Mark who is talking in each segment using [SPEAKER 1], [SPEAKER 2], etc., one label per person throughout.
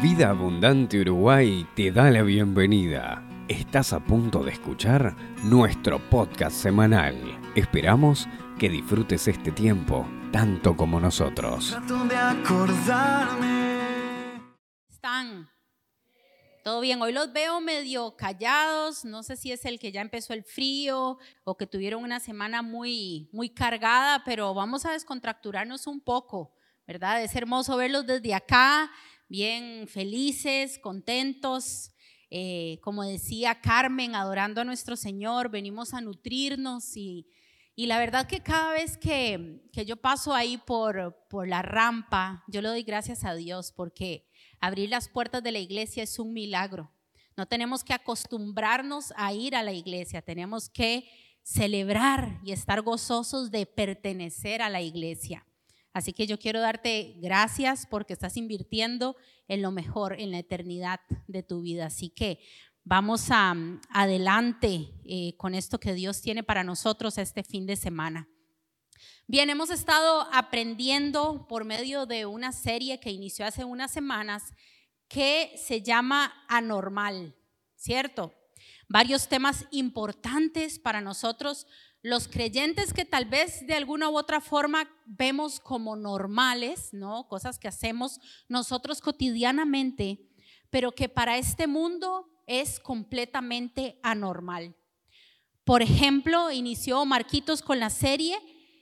[SPEAKER 1] Vida Abundante Uruguay te da la bienvenida. Estás a punto de escuchar nuestro podcast semanal. Esperamos que disfrutes este tiempo tanto como nosotros.
[SPEAKER 2] Trato de acordarme.
[SPEAKER 3] ¿Están? ¿Todo bien? Hoy los veo medio callados, no sé si es el que ya empezó el frío o que tuvieron una semana muy cargada, pero vamos a descontracturarnos un poco, ¿verdad? Es hermoso verlos desde acá, bien felices, contentos, como decía Carmen, adorando a nuestro Señor, venimos a nutrirnos y la verdad que cada vez que yo paso ahí por la rampa, yo le doy gracias a Dios porque abrir las puertas de la iglesia es un milagro. No tenemos que acostumbrarnos a ir a la iglesia, tenemos que celebrar y estar gozosos de pertenecer a la iglesia. Así que yo quiero darte gracias porque estás invirtiendo en lo mejor, en la eternidad de tu vida. Así que vamos adelante con esto que Dios tiene para nosotros este fin de semana. Bien, hemos estado aprendiendo por medio de una serie que inició hace unas semanas que se llama Anormal, ¿cierto? Varios temas importantes para nosotros, los creyentes que tal vez de alguna u otra forma vemos como normales, ¿no? Cosas que hacemos nosotros cotidianamente, pero que para este mundo es completamente anormal. Por ejemplo, inició Marquitos con la serie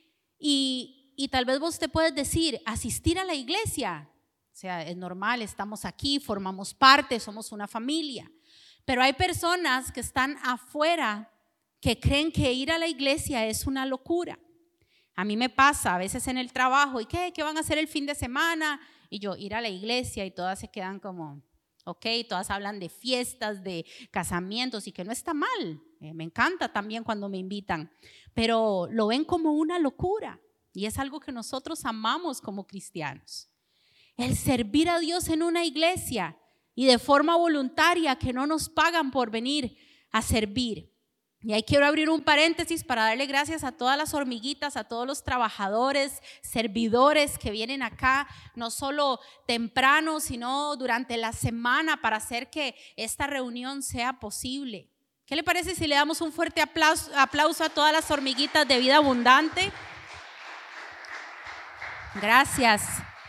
[SPEAKER 3] y tal vez vos te puedes decir, asistir a la iglesia, o sea, es normal, estamos aquí, formamos parte, somos una familia, pero hay personas que están afuera que creen que ir a la iglesia es una locura. A mí me pasa a veces en el trabajo, ¿y qué van a hacer el fin de semana? Y yo, ir a la iglesia, y todas se quedan como, ok, todas hablan de fiestas, de casamientos y que no está mal, me encanta también cuando me invitan, pero lo ven como una locura y es algo que nosotros amamos como cristianos. El servir a Dios en una iglesia y de forma voluntaria, que no nos pagan por venir a servir. Y ahí quiero abrir un paréntesis para darle gracias a todas las hormiguitas, a todos los trabajadores, servidores que vienen acá, no solo temprano, sino durante la semana para hacer que esta reunión sea posible. ¿Qué le parece si le damos un fuerte aplauso a todas las hormiguitas de Vida Abundante? Gracias.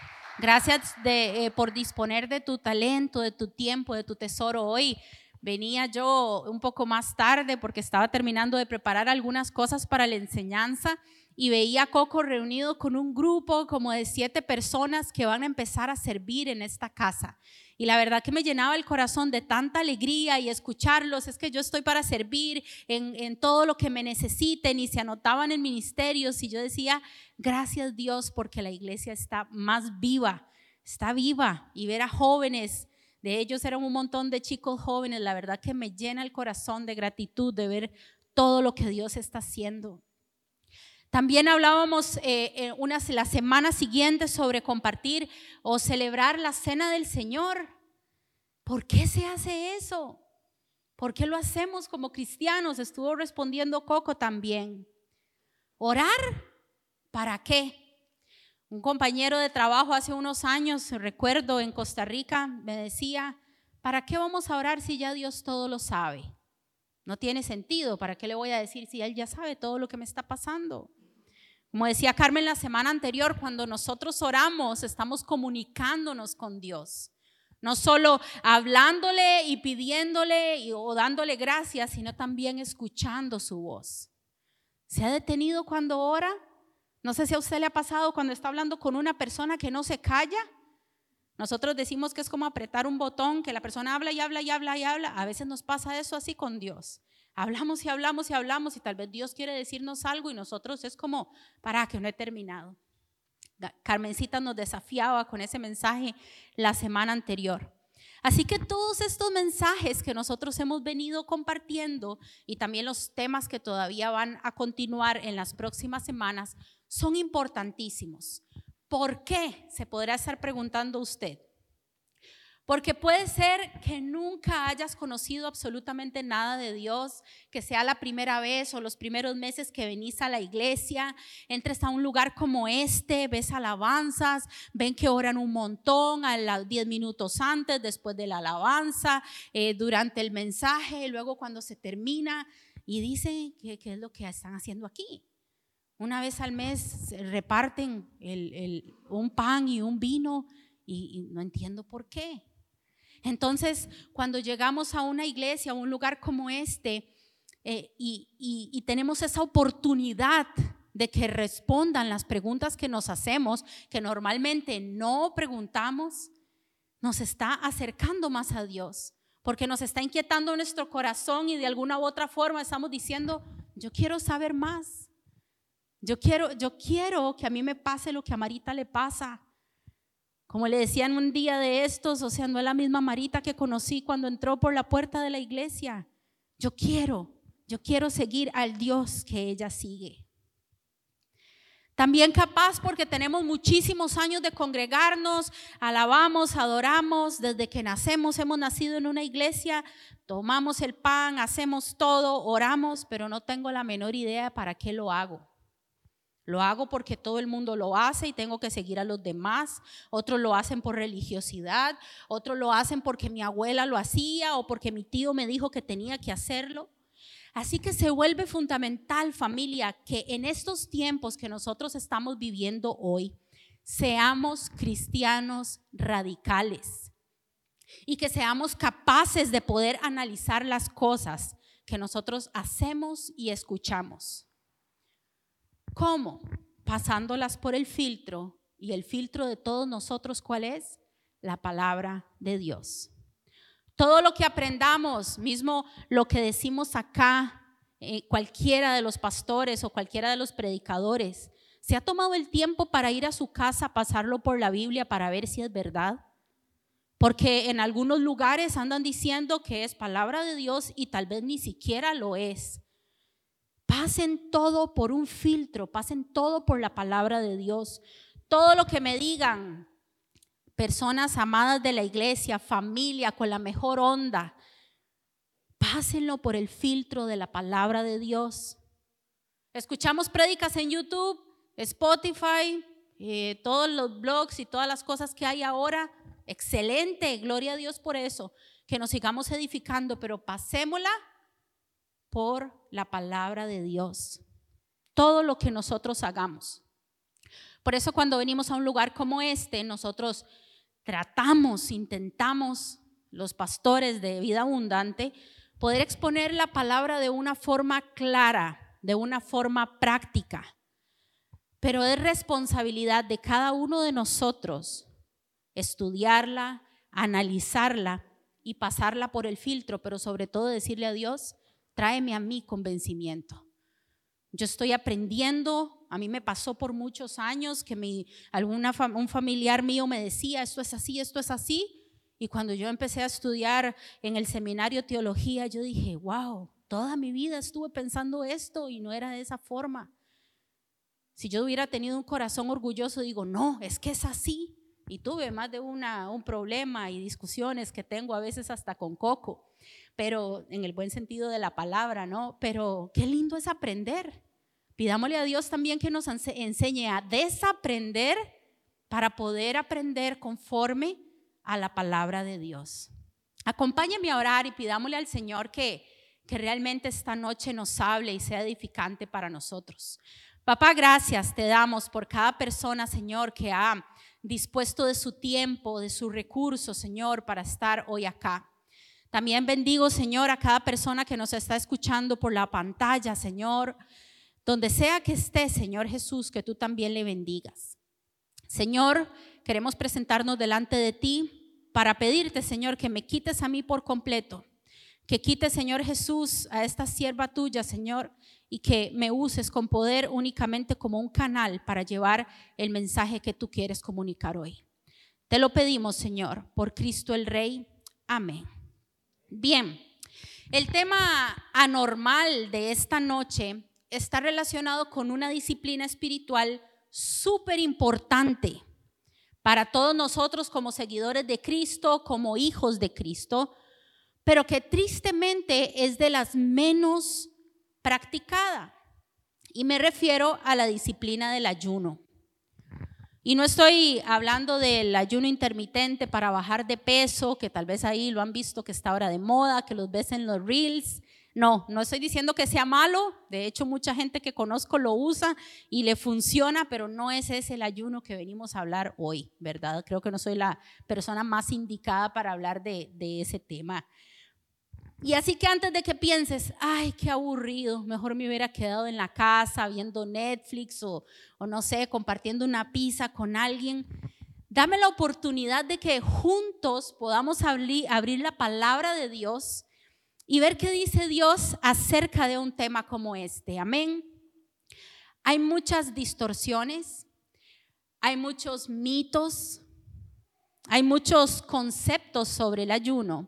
[SPEAKER 3] Gracias por disponer de tu talento, de tu tiempo, de tu tesoro. Hoy venía yo un poco más tarde porque estaba terminando de preparar algunas cosas para la enseñanza y veía a Coco reunido con un grupo como de 7 personas que van a empezar a servir en esta casa. Y la verdad que me llenaba el corazón de tanta alegría y escucharlos, es que yo estoy para servir en todo lo que me necesiten, y se anotaban en ministerios y yo decía, gracias Dios porque la iglesia está más viva, está viva, y ver a jóvenes, de ellos eran un montón de chicos jóvenes, la verdad que me llena el corazón de gratitud de ver todo lo que Dios está haciendo. También hablábamos la semana siguiente sobre compartir o celebrar la cena del Señor. ¿Por qué se hace eso? ¿Por qué lo hacemos como cristianos? Estuvo respondiendo Coco también. ¿Orar? ¿Para qué? Un compañero de trabajo hace unos años, recuerdo en Costa Rica, me decía, ¿para qué vamos a orar si ya Dios todo lo sabe? No tiene sentido, ¿para qué le voy a decir si Él ya sabe todo lo que me está pasando? Como decía Carmen la semana anterior, cuando nosotros oramos, estamos comunicándonos con Dios. No solo hablándole y pidiéndole o dándole gracias, sino también escuchando su voz. ¿Se ha detenido cuando ora? No sé si a usted le ha pasado cuando está hablando con una persona que no se calla. Nosotros decimos que es como apretar un botón, que la persona habla y habla y habla y habla. A veces nos pasa eso así con Dios. Hablamos y hablamos y hablamos y tal vez Dios quiere decirnos algo y nosotros es como, para que no he terminado. Carmencita nos desafiaba con ese mensaje la semana anterior. Así que todos estos mensajes que nosotros hemos venido compartiendo y también los temas que todavía van a continuar en las próximas semanas son importantísimos. ¿Por qué? Se podrá estar preguntando usted. Porque puede ser que nunca hayas conocido absolutamente nada de Dios, que sea la primera vez o los primeros meses que venís a la iglesia, entres a un lugar como este, ves alabanzas, ven que oran un montón a los 10 minutos antes, después de la alabanza, durante el mensaje, luego cuando se termina y dicen qué es lo que están haciendo aquí. Una vez al mes reparten un pan y un vino y no entiendo por qué. Entonces, cuando llegamos a una iglesia, a un lugar como este, y tenemos esa oportunidad de que respondan las preguntas que nos hacemos, que normalmente no preguntamos, nos está acercando más a Dios, porque nos está inquietando nuestro corazón y de alguna u otra forma estamos diciendo, yo quiero saber más, yo quiero que a mí me pase lo que a Marita le pasa. Como le decían un día de estos, o sea, no es la misma Marita que conocí cuando entró por la puerta de la iglesia. Yo quiero seguir al Dios que ella sigue. También capaz porque tenemos muchísimos años de congregarnos, alabamos, adoramos, desde que nacemos hemos nacido en una iglesia, tomamos el pan, hacemos todo, oramos, pero no tengo la menor idea para qué lo hago. Lo hago porque todo el mundo lo hace y tengo que seguir a los demás. Otros lo hacen por religiosidad, otros lo hacen porque mi abuela lo hacía o porque mi tío me dijo que tenía que hacerlo. Así que se vuelve fundamental, familia, que en estos tiempos que nosotros estamos viviendo hoy, seamos cristianos radicales y que seamos capaces de poder analizar las cosas que nosotros hacemos y escuchamos. ¿Cómo? Pasándolas por el filtro, y el filtro de todos nosotros, ¿cuál es? La palabra de Dios. Todo lo que aprendamos, mismo lo que decimos acá, cualquiera de los pastores o cualquiera de los predicadores, ¿se ha tomado el tiempo para ir a su casa a pasarlo por la Biblia para ver si es verdad? Porque en algunos lugares andan diciendo que es palabra de Dios y tal vez ni siquiera lo es. Pasen todo por un filtro, pasen todo por la palabra de Dios. Todo lo que me digan personas amadas de la iglesia, familia con la mejor onda, pásenlo por el filtro de la palabra de Dios. Escuchamos prédicas en YouTube, Spotify, todos los blogs y todas las cosas que hay ahora. Excelente, gloria a Dios por eso, que nos sigamos edificando, pero pasémosla por la palabra de Dios, todo lo que nosotros hagamos. Por eso cuando venimos a un lugar como este, nosotros intentamos, los pastores de Vida Abundante, poder exponer la palabra de una forma clara, de una forma práctica. Pero es responsabilidad de cada uno de nosotros estudiarla, analizarla y pasarla por el filtro, pero sobre todo decirle a Dios, tráeme a mí convencimiento. Yo estoy aprendiendo, a mí me pasó por muchos años que un familiar mío me decía, esto es así, y cuando yo empecé a estudiar en el seminario de teología, yo dije, wow, toda mi vida estuve pensando esto y no era de esa forma. Si yo hubiera tenido un corazón orgulloso, digo, no, es que es así. Y tuve más de un problema y discusiones que tengo a veces hasta con Coco, pero en el buen sentido de la palabra, ¿no? Pero qué lindo es aprender. Pidámosle a Dios también que nos enseñe a desaprender para poder aprender conforme a la palabra de Dios. Acompáñenme a orar y pidámosle al Señor que realmente esta noche nos hable y sea edificante para nosotros. Papá, gracias te damos por cada persona, Señor, que ha dispuesto de su tiempo, de sus recursos, Señor, para estar hoy acá. También bendigo, Señor, a cada persona que nos está escuchando por la pantalla, Señor, donde sea que esté, Señor Jesús, que tú también le bendigas. Señor, queremos presentarnos delante de ti para pedirte, Señor, que me quites a mí por completo, que quites, Señor Jesús, a esta sierva tuya, Señor, y que me uses con poder únicamente como un canal para llevar el mensaje que tú quieres comunicar hoy. Te lo pedimos, Señor, por Cristo el Rey. Amén. Bien, el tema anormal de esta noche está relacionado con una disciplina espiritual súper importante para todos nosotros como seguidores de Cristo, como hijos de Cristo, pero que tristemente es de las menos practicada. Y me refiero a la disciplina del ayuno. Y no estoy hablando del ayuno intermitente para bajar de peso, que tal vez ahí lo han visto que está ahora de moda, que los ves en los reels. No estoy diciendo que sea malo. De hecho, mucha gente que conozco lo usa y le funciona, pero no es ese el ayuno que venimos a hablar hoy, ¿verdad? Creo que no soy la persona más indicada para hablar de ese tema. Y así que antes de que pienses, ay, qué aburrido, mejor me hubiera quedado en la casa viendo Netflix o no sé, compartiendo una pizza con alguien, dame la oportunidad de que juntos podamos abrir la palabra de Dios y ver qué dice Dios acerca de un tema como este. Amén. Hay muchas distorsiones, hay muchos mitos, hay muchos conceptos sobre el ayuno.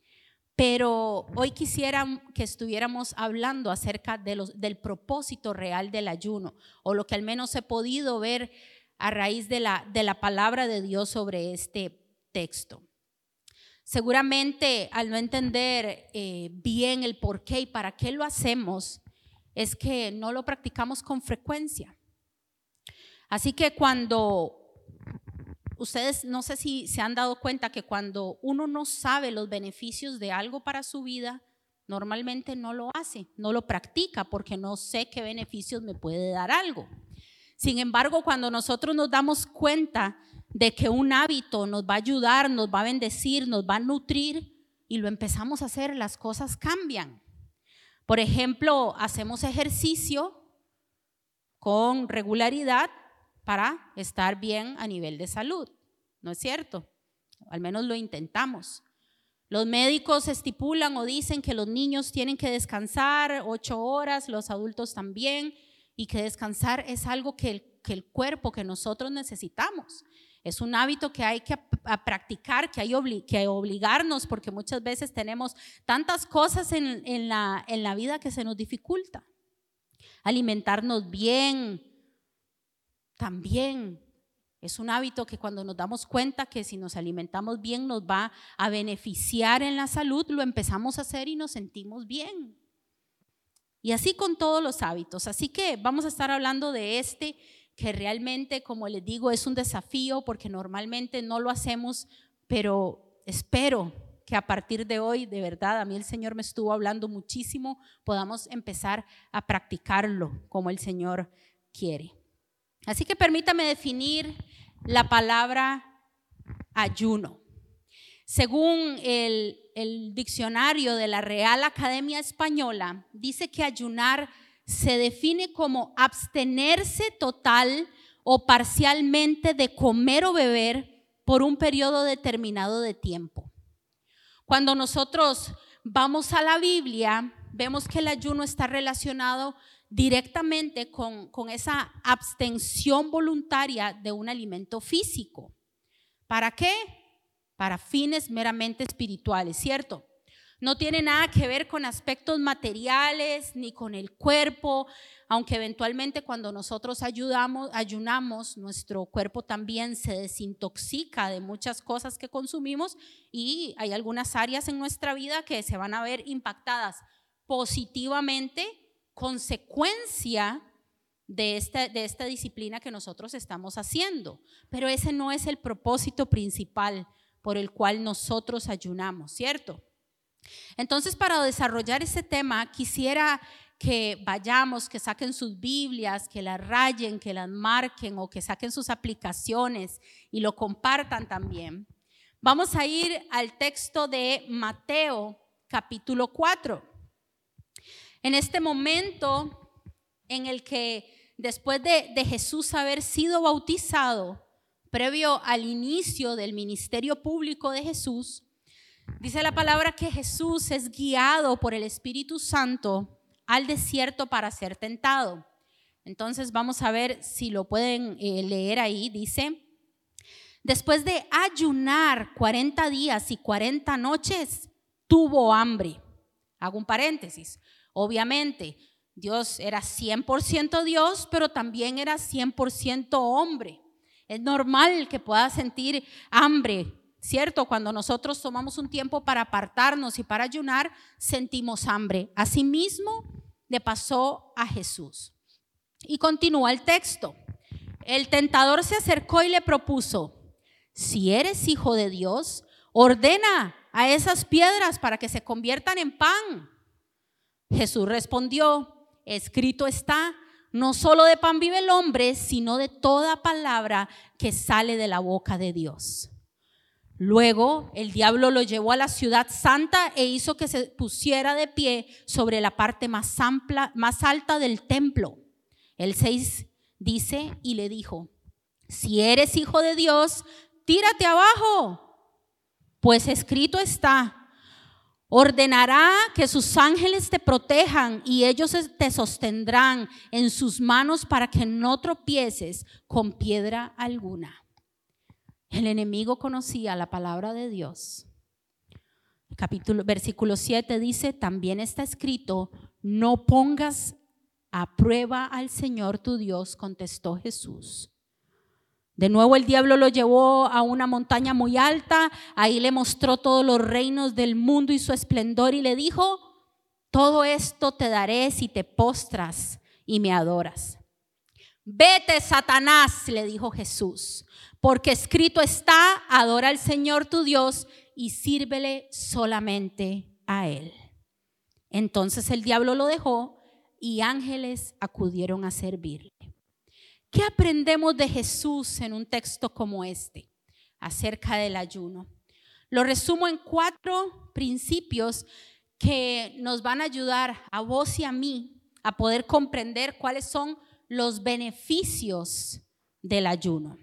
[SPEAKER 3] Pero hoy quisiera que estuviéramos hablando acerca del propósito real del ayuno, o lo que al menos he podido ver a raíz de la palabra de Dios sobre este texto. Seguramente al no entender bien el por qué y para qué lo hacemos, es que no lo practicamos con frecuencia. Así que cuando ustedes, no sé si se han dado cuenta que cuando uno no sabe los beneficios de algo para su vida, normalmente no lo hace, no lo practica porque no sé qué beneficios me puede dar algo. Sin embargo, cuando nosotros nos damos cuenta de que un hábito nos va a ayudar, nos va a bendecir, nos va a nutrir y lo empezamos a hacer, las cosas cambian. Por ejemplo, hacemos ejercicio con regularidad para estar bien a nivel de salud, ¿no es cierto? Al menos lo intentamos. Los médicos estipulan o dicen que los niños tienen que descansar 8 horas, los adultos también, y que descansar es algo que el cuerpo, que nosotros necesitamos. Es un hábito que hay que practicar, que hay que obligarnos, porque muchas veces tenemos tantas cosas en la vida que se nos dificulta. Alimentarnos bien también es un hábito que cuando nos damos cuenta que si nos alimentamos bien nos va a beneficiar en la salud, lo empezamos a hacer y nos sentimos bien. Y así con todos los hábitos. Así que vamos a estar hablando de este que realmente, como les digo, es un desafío porque normalmente no lo hacemos, pero espero que a partir de hoy, de verdad, a mí el Señor me estuvo hablando muchísimo, podamos empezar a practicarlo como el Señor quiere. Así que permítame definir la palabra ayuno. Según el diccionario de la Real Academia Española, dice que ayunar se define como abstenerse total o parcialmente de comer o beber por un periodo determinado de tiempo. Cuando nosotros vamos a la Biblia, vemos que el ayuno está relacionado directamente con esa abstención voluntaria de un alimento físico. ¿Para qué? Para fines meramente espirituales, ¿cierto? No tiene nada que ver con aspectos materiales ni con el cuerpo, aunque eventualmente cuando nosotros ayunamos, nuestro cuerpo también se desintoxica de muchas cosas que consumimos y hay algunas áreas en nuestra vida que se van a ver impactadas positivamente, consecuencia de esta disciplina que nosotros estamos haciendo. Pero ese no es el propósito principal por el cual nosotros ayunamos, ¿cierto? Entonces, para desarrollar este tema, quisiera que vayamos, que saquen sus Biblias, que las rayen, que las marquen o que saquen sus aplicaciones y lo compartan también. Vamos a ir al texto de Mateo, capítulo 4. En este momento en el que después de Jesús haber sido bautizado, previo al inicio del ministerio público de Jesús, dice la palabra que Jesús es guiado por el Espíritu Santo al desierto para ser tentado. Entonces vamos a ver si lo pueden leer ahí. Dice: después de ayunar 40 días y 40 noches, tuvo hambre. Hago un paréntesis. Obviamente, Dios era 100% Dios, pero también era 100% hombre. Es normal que puedas sentir hambre, ¿cierto? Cuando nosotros tomamos un tiempo para apartarnos y para ayunar, sentimos hambre. Asimismo le pasó a Jesús. Y continúa el texto. El tentador se acercó y le propuso: si eres hijo de Dios, ordena a esas piedras para que se conviertan en pan. Jesús respondió: escrito está, no solo de pan vive el hombre, sino de toda palabra que sale de la boca de Dios. Luego el diablo lo llevó a la ciudad santa e hizo que se pusiera de pie sobre la parte más alta del templo. El 6 dice: y le dijo: si eres hijo de Dios, tírate abajo, pues escrito está, ordenará que sus ángeles te protejan y ellos te sostendrán en sus manos para que no tropieces con piedra alguna. El enemigo conocía la palabra de Dios. Versículo 7 dice: también está escrito, no pongas a prueba al Señor tu Dios, contestó Jesús. De nuevo el diablo lo llevó a una montaña muy alta, ahí le mostró todos los reinos del mundo y su esplendor y le dijo: todo esto te daré si te postras y me adoras. Vete, Satanás, le dijo Jesús, porque escrito está, adora al Señor tu Dios y sírvele solamente a Él. Entonces el diablo lo dejó y ángeles acudieron a servirle. ¿Qué aprendemos de Jesús en un texto como este acerca del ayuno? Lo resumo en 4 principios que nos van a ayudar a vos y a mí a poder comprender cuáles son los beneficios del ayuno.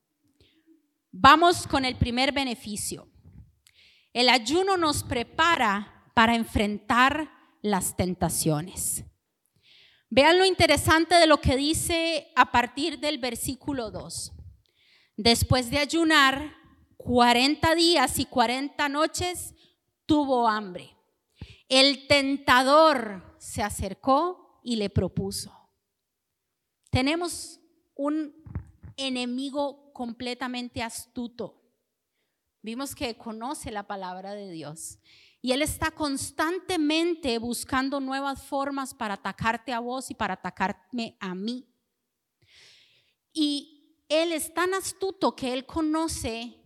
[SPEAKER 3] Vamos con el primer beneficio. El ayuno nos prepara para enfrentar las tentaciones. Vean lo interesante de lo que dice a partir del versículo 2. Después de ayunar 40 días y 40 noches, tuvo hambre. El tentador se acercó y le propuso. Tenemos un enemigo completamente astuto. Vimos que conoce la palabra de Dios. Y él está constantemente buscando nuevas formas para atacarte a vos y para atacarme a mí. Y él es tan astuto que él conoce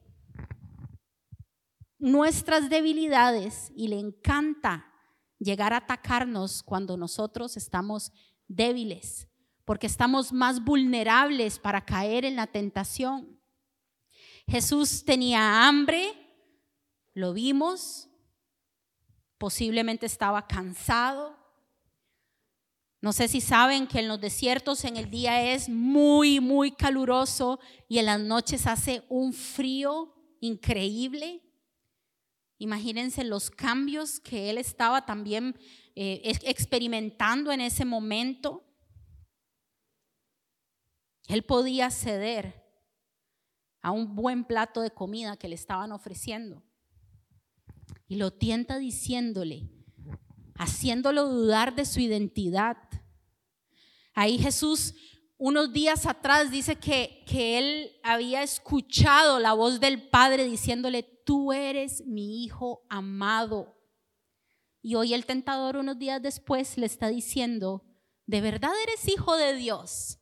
[SPEAKER 3] nuestras debilidades y le encanta llegar a atacarnos cuando nosotros estamos débiles, porque estamos más vulnerables para caer en la tentación. Jesús tenía hambre, lo vimos. Posiblemente estaba cansado. No sé si saben que en los desiertos en el día es muy, muy caluroso y en las noches hace un frío increíble. Imagínense los cambios que él estaba también experimentando en ese momento. Él podía ceder a un buen plato de comida que le estaban ofreciendo. Y lo tienta diciéndole, haciéndolo dudar de su identidad. Ahí Jesús, unos días atrás, dice que él había escuchado la voz del Padre diciéndole: tú eres mi hijo amado. Y hoy el tentador, unos días después, le está diciendo: ¿de verdad eres hijo de Dios?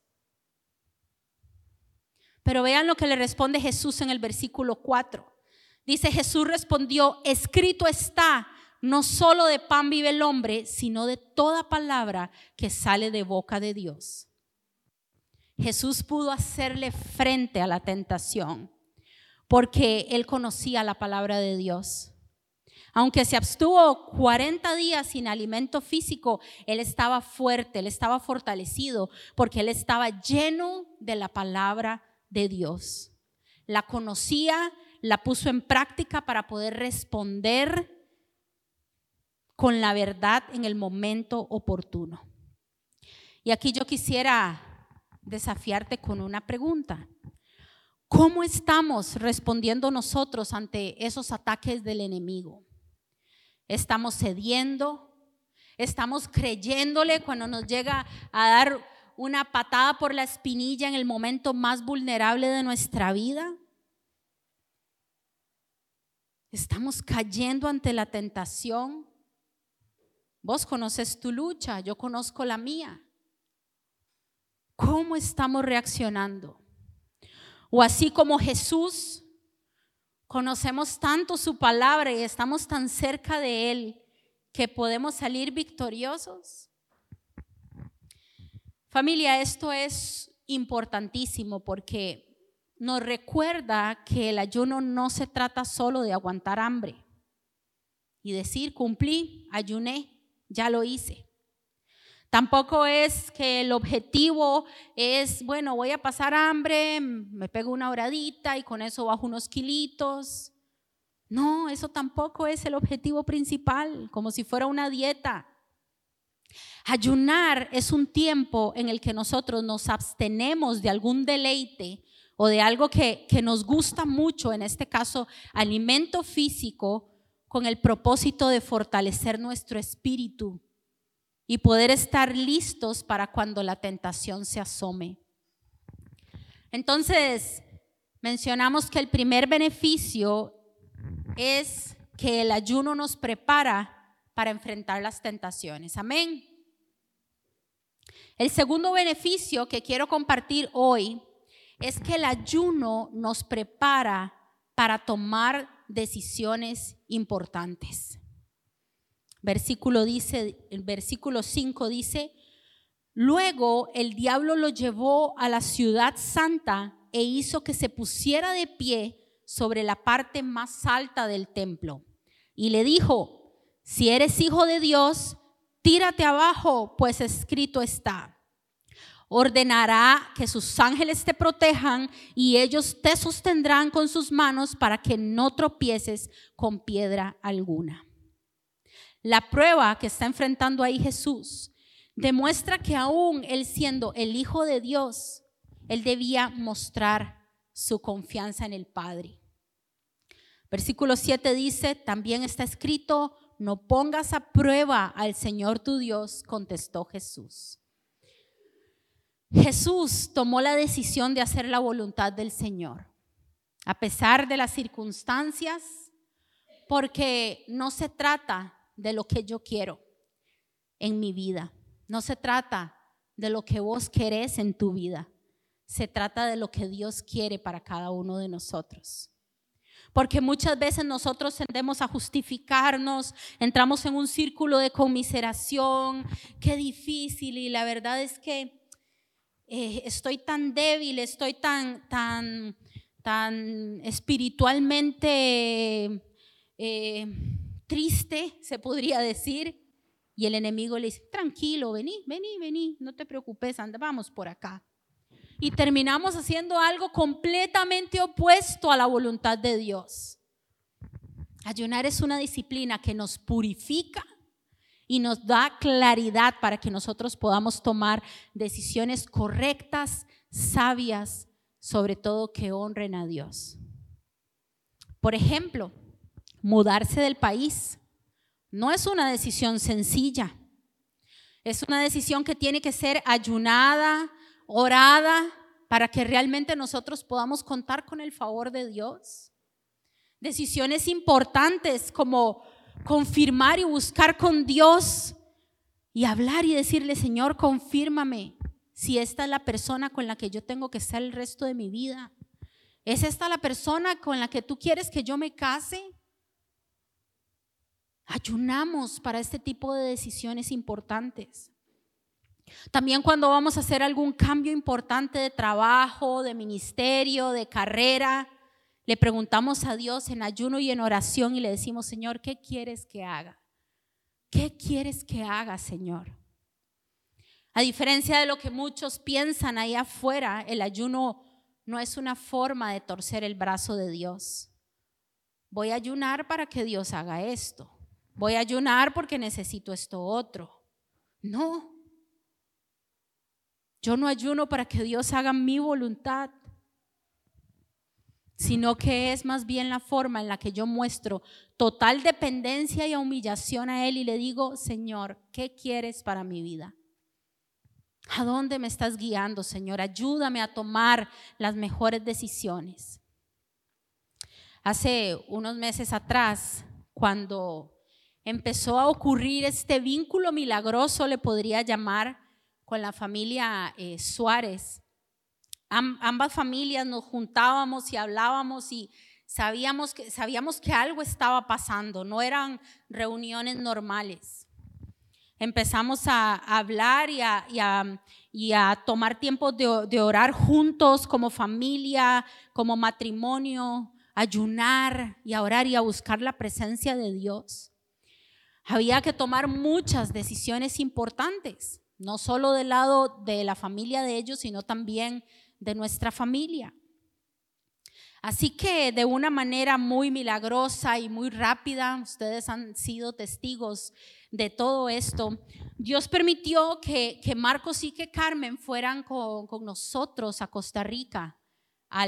[SPEAKER 3] Pero vean lo que le responde Jesús en el versículo 4. Dice: Jesús respondió: escrito está, no solo de pan vive el hombre, sino de toda palabra que sale de boca de Dios. Jesús pudo hacerle frente a la tentación porque él conocía la palabra de Dios. Aunque se abstuvo 40 días sin alimento físico, él estaba fuerte, él estaba fortalecido porque él estaba lleno de la palabra de Dios. La conocía, la puso en práctica para poder responder con la verdad en el momento oportuno. Y aquí yo quisiera desafiarte con una pregunta. ¿Cómo estamos respondiendo nosotros ante esos ataques del enemigo? ¿Estamos cediendo? ¿Estamos creyéndole cuando nos llega a dar una patada por la espinilla en el momento más vulnerable de nuestra vida. Estamos cayendo ante la tentación. Vos conoces tu lucha, yo conozco la mía. ¿Cómo estamos reaccionando? O así como Jesús, conocemos tanto su palabra y estamos tan cerca de Él que podemos salir victoriosos. Familia, esto es importantísimo porque nos recuerda que el ayuno no se trata solo de aguantar hambre y decir cumplí, ayuné, ya lo hice. Tampoco es que el objetivo es, bueno, voy a pasar hambre, me pego una horadita y con eso bajo unos kilitos. No, eso tampoco es el objetivo principal, como si fuera una dieta. Ayunar es un tiempo en el que nosotros nos abstenemos de algún deleite o de algo que nos gusta mucho, en este caso alimento físico, con el propósito de fortalecer nuestro espíritu y poder estar listos para cuando la tentación se asome. Entonces, mencionamos que el primer beneficio es que el ayuno nos prepara para enfrentar las tentaciones. Amén. El segundo beneficio que quiero compartir hoy es que el ayuno nos prepara para tomar decisiones importantes. El versículo 5 dice: luego el diablo lo llevó a la ciudad santa e hizo que se pusiera de pie sobre la parte más alta del templo y le dijo: si eres hijo de Dios, tírate abajo, pues escrito está: ordenará que sus ángeles te protejan y ellos te sostendrán con sus manos para que no tropieces con piedra alguna. La prueba que está enfrentando ahí Jesús demuestra que aún él siendo el Hijo de Dios, él debía mostrar su confianza en el Padre. Versículo 7 dice, también está escrito: no pongas a prueba al Señor tu Dios, contestó Jesús. Jesús tomó la decisión de hacer la voluntad del Señor, a pesar de las circunstancias, porque no se trata de lo que yo quiero en mi vida, no se trata de lo que vos querés en tu vida, se trata de lo que Dios quiere para cada uno de nosotros. Porque muchas veces nosotros tendemos a justificarnos, entramos en un círculo de conmiseración, qué difícil, y la verdad es que estoy tan débil, estoy tan espiritualmente triste, se podría decir, y el enemigo le dice: tranquilo, vení, no te preocupes, anda, vamos por acá. Y terminamos haciendo algo completamente opuesto a la voluntad de Dios. Ayunar es una disciplina que nos purifica y nos da claridad para que nosotros podamos tomar decisiones correctas, sabias, sobre todo que honren a Dios. Por ejemplo, mudarse del país no es una decisión sencilla. Es una decisión que tiene que ser ayunada, orada, para que realmente nosotros podamos contar con el favor de Dios. Decisiones importantes como confirmar y buscar con Dios y hablar y decirle: Señor, confírmame si esta es la persona con la que yo tengo que estar el resto de mi vida. ¿Es esta la persona con la que tú quieres que yo me case? Ayunamos para este tipo de decisiones importantes. También cuando vamos a hacer algún cambio importante de trabajo, de ministerio, de carrera, le preguntamos a Dios en ayuno y en oración y le decimos: Señor, ¿qué quieres que haga? ¿Qué quieres que haga, Señor? A diferencia de lo que muchos piensan ahí afuera, el ayuno no es una forma de torcer el brazo de Dios. Voy a ayunar para que Dios haga esto. Voy a ayunar porque necesito esto otro. No. Yo no ayuno para que Dios haga mi voluntad, sino que es más bien la forma en la que yo muestro total dependencia y humillación a Él y le digo: Señor, ¿qué quieres para mi vida? ¿A dónde me estás guiando, Señor? Ayúdame a tomar las mejores decisiones. Hace unos meses atrás, cuando empezó a ocurrir este vínculo milagroso, le podría llamar, con la familia Suárez, ambas familias nos juntábamos y hablábamos y sabíamos que algo estaba pasando, no eran reuniones normales. Empezamos a hablar y a tomar tiempo de orar juntos como familia, como matrimonio, ayunar y a orar y a buscar la presencia de Dios. Había que tomar muchas decisiones importantes, no solo del lado de la familia de ellos, sino también de nuestra familia. Así que de una manera muy milagrosa y muy rápida, ustedes han sido testigos de todo esto, Dios permitió que Marcos y que Carmen fueran con nosotros a Costa Rica a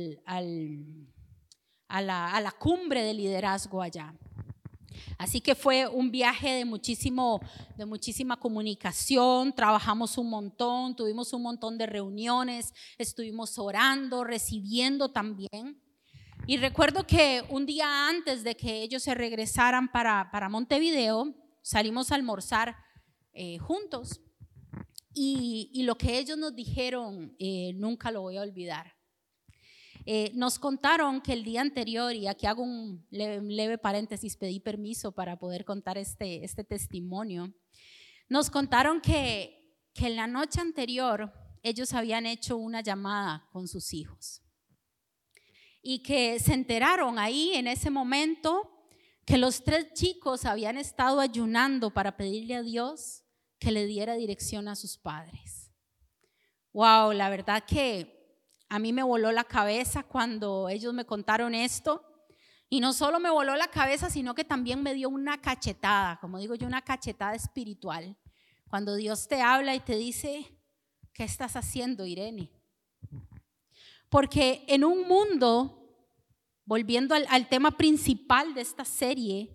[SPEAKER 3] la cumbre de liderazgo allá. Así que fue un viaje de muchísima comunicación, trabajamos un montón, tuvimos un montón de reuniones, estuvimos orando, recibiendo también. Y recuerdo que un día antes de que ellos se regresaran para Montevideo, salimos a almorzar juntos. Y lo que ellos nos dijeron nunca lo voy a olvidar. Nos contaron que el día anterior, y aquí hago un leve paréntesis, pedí permiso para poder contar este testimonio. Nos contaron que en la noche anterior ellos habían hecho una llamada con sus hijos y que se enteraron ahí en ese momento que los 3 chicos habían estado ayunando para pedirle a Dios que le diera dirección a sus padres. Wow, la verdad que a mí me voló la cabeza cuando ellos me contaron esto, y no solo me voló la cabeza, sino que también me dio una cachetada, como digo yo, una cachetada espiritual. Cuando Dios te habla y te dice, ¿qué estás haciendo, Irene? Porque en un mundo, volviendo al tema principal de esta serie,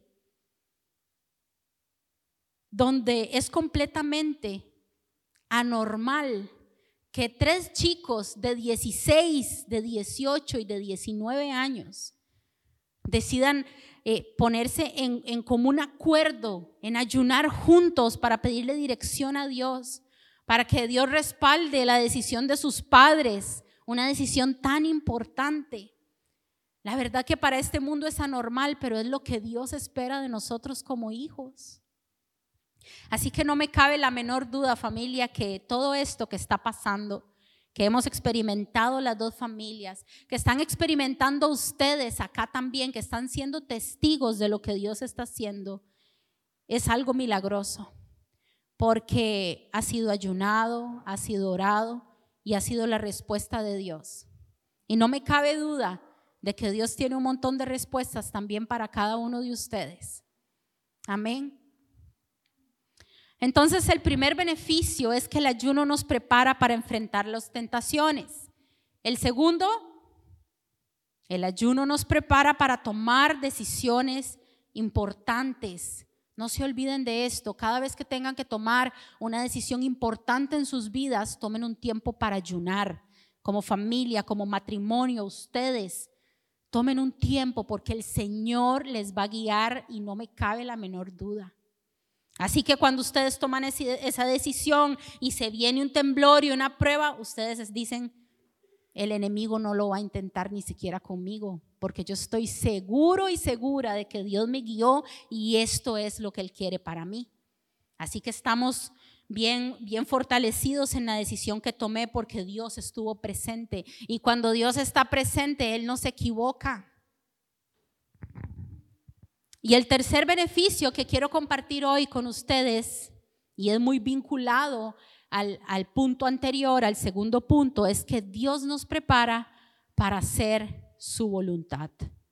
[SPEAKER 3] donde es completamente anormal que 3 chicos de 16, de 18 y de 19 años decidan ponerse en común acuerdo, en ayunar juntos para pedirle dirección a Dios, para que Dios respalde la decisión de sus padres, una decisión tan importante. La verdad que para este mundo es anormal, pero es lo que Dios espera de nosotros como hijos. Así que no me cabe la menor duda, familia, que todo esto que está pasando, que hemos experimentado las 2 familias, que están experimentando ustedes acá también, que están siendo testigos de lo que Dios está haciendo, es algo milagroso, porque ha sido ayunado, ha sido orado y ha sido la respuesta de Dios. Y no me cabe duda de que Dios tiene un montón de respuestas también para cada uno de ustedes. Amén. Entonces el primer beneficio es que el ayuno nos prepara para enfrentar las tentaciones. El segundo, el ayuno nos prepara para tomar decisiones importantes. No se olviden de esto. Cada vez que tengan que tomar una decisión importante en sus vidas, tomen un tiempo para ayunar. Como familia, como matrimonio, ustedes tomen un tiempo porque el Señor les va a guiar y no me cabe la menor duda. Así que cuando ustedes toman esa decisión y se viene un temblor y una prueba, ustedes dicen, el enemigo no lo va a intentar ni siquiera conmigo, porque yo estoy seguro y segura de que Dios me guió y esto es lo que Él quiere para mí. Así que estamos bien fortalecidos en la decisión que tomé porque Dios estuvo presente, y cuando Dios está presente, Él no se equivoca. Y el tercer beneficio que quiero compartir hoy con ustedes, y es muy vinculado al punto anterior, al segundo punto, es que Dios nos prepara para hacer su voluntad.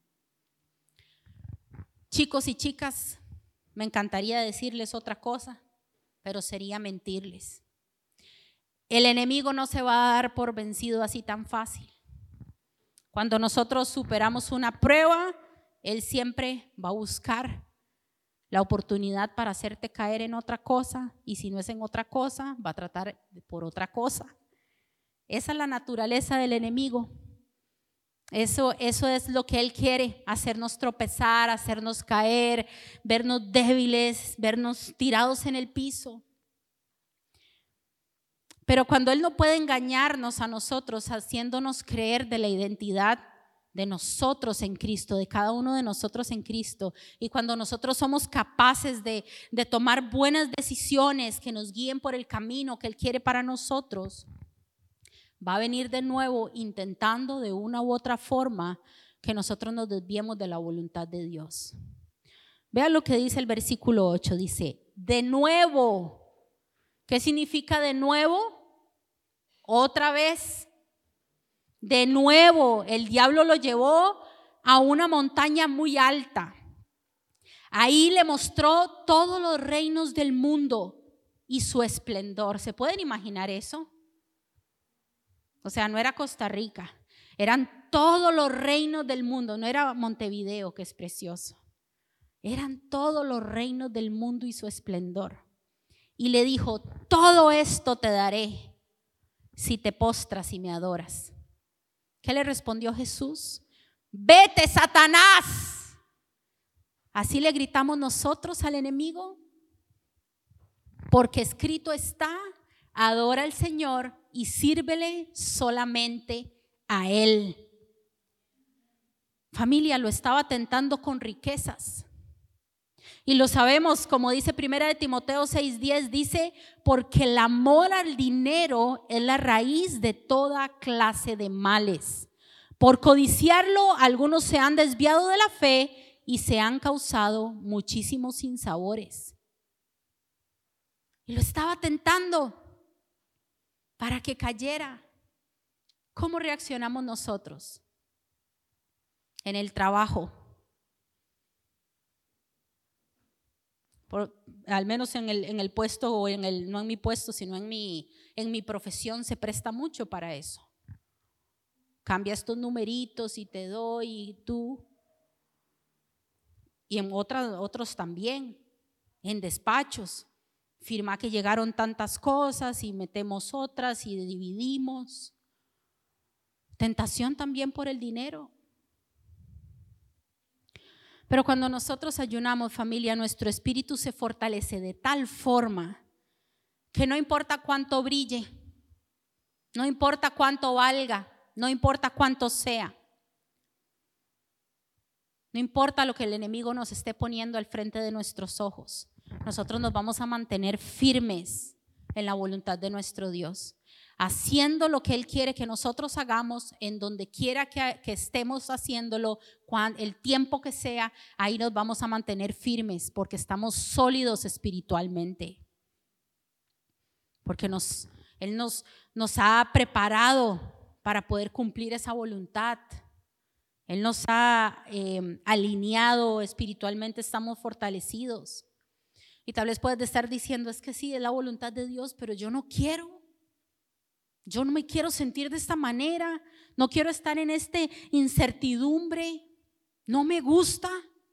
[SPEAKER 3] Chicos y chicas, me encantaría decirles otra cosa, pero sería mentirles. El enemigo no se va a dar por vencido así tan fácil. Cuando nosotros superamos una prueba, Él siempre va a buscar la oportunidad para hacerte caer en otra cosa, y si no es en otra cosa, va a tratar por otra cosa. Esa es la naturaleza del enemigo. Eso es lo que él quiere, hacernos tropezar, hacernos caer, vernos débiles, vernos tirados en el piso. Pero cuando él no puede engañarnos a nosotros, haciéndonos creer de la identidad de nosotros en Cristo, de cada uno de nosotros en Cristo, y cuando nosotros somos capaces de tomar buenas decisiones que nos guíen por el camino que él quiere para nosotros, va a venir de nuevo intentando de una u otra forma que nosotros nos desviemos de la voluntad de Dios. Vean lo que dice el versículo 8, dice, de nuevo. ¿Qué significa de nuevo? Otra vez. De nuevo, el diablo lo llevó a una montaña muy alta. Ahí le mostró todos los reinos del mundo y su esplendor. ¿Se pueden imaginar eso? O sea, no era Costa Rica, eran todos los reinos del mundo. No era Montevideo, que es precioso. Eran todos los reinos del mundo y su esplendor. Y le dijo, todo esto te daré si te postras y me adoras. ¿Qué le respondió Jesús? Vete, Satanás. Así le gritamos nosotros al enemigo. Porque escrito está, adora al Señor y sírvele solamente a Él. Familia, lo estaba tentando con riquezas. Y lo sabemos, como dice 1 Timoteo 6:10, dice, porque el amor al dinero es la raíz de toda clase de males. Por codiciarlo, algunos se han desviado de la fe y se han causado muchísimos sinsabores. Y lo estaba tentando para que cayera. ¿Cómo reaccionamos nosotros? En el trabajo. Al menos en el puesto, o no en mi puesto, sino en mi profesión, se presta mucho para eso. Cambia estos numeritos y te doy y tú. Y en otros también, en despachos. Firma que llegaron tantas cosas y metemos otras y dividimos. Tentación también por el dinero. Pero cuando nosotros ayunamos, familia, nuestro espíritu se fortalece de tal forma que no importa cuánto brille, no importa cuánto valga, no importa cuánto sea, no importa lo que el enemigo nos esté poniendo al frente de nuestros ojos, nosotros nos vamos a mantener firmes en la voluntad de nuestro Dios, haciendo lo que Él quiere que nosotros hagamos, en donde quiera que estemos haciéndolo, el tiempo que sea, ahí nos vamos a mantener firmes porque estamos sólidos espiritualmente. Porque Él nos ha preparado para poder cumplir esa voluntad. Él nos ha alineado espiritualmente, estamos fortalecidos. Y tal vez puedes estar diciendo, es que sí, es la voluntad de Dios, pero yo no quiero. Yo no me quiero sentir de esta manera, no quiero estar en esta incertidumbre, no me gusta.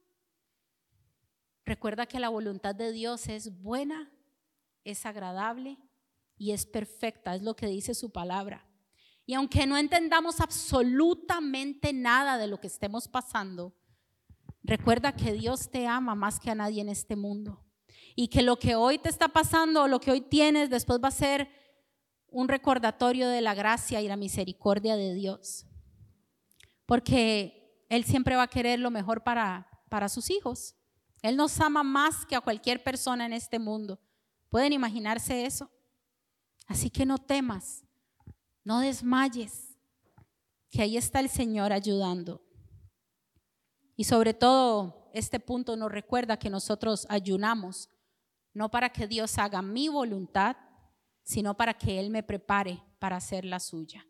[SPEAKER 3] Recuerda que la voluntad de Dios es buena, es agradable y es perfecta, es lo que dice su palabra. Y aunque no entendamos absolutamente nada de lo que estemos pasando, recuerda que Dios te ama más que a nadie en este mundo. Y que lo que hoy te está pasando, lo que hoy tienes, después va a ser un recordatorio de la gracia y la misericordia de Dios, porque Él siempre va a querer lo mejor para sus hijos. Él nos ama más que a cualquier persona en este mundo. ¿Pueden imaginarse eso? Así que no temas, no desmayes, que ahí está el Señor ayudando. Y sobre todo, este punto nos recuerda que nosotros ayunamos, no para que Dios haga mi voluntad, sino para que Él me prepare para hacer la suya.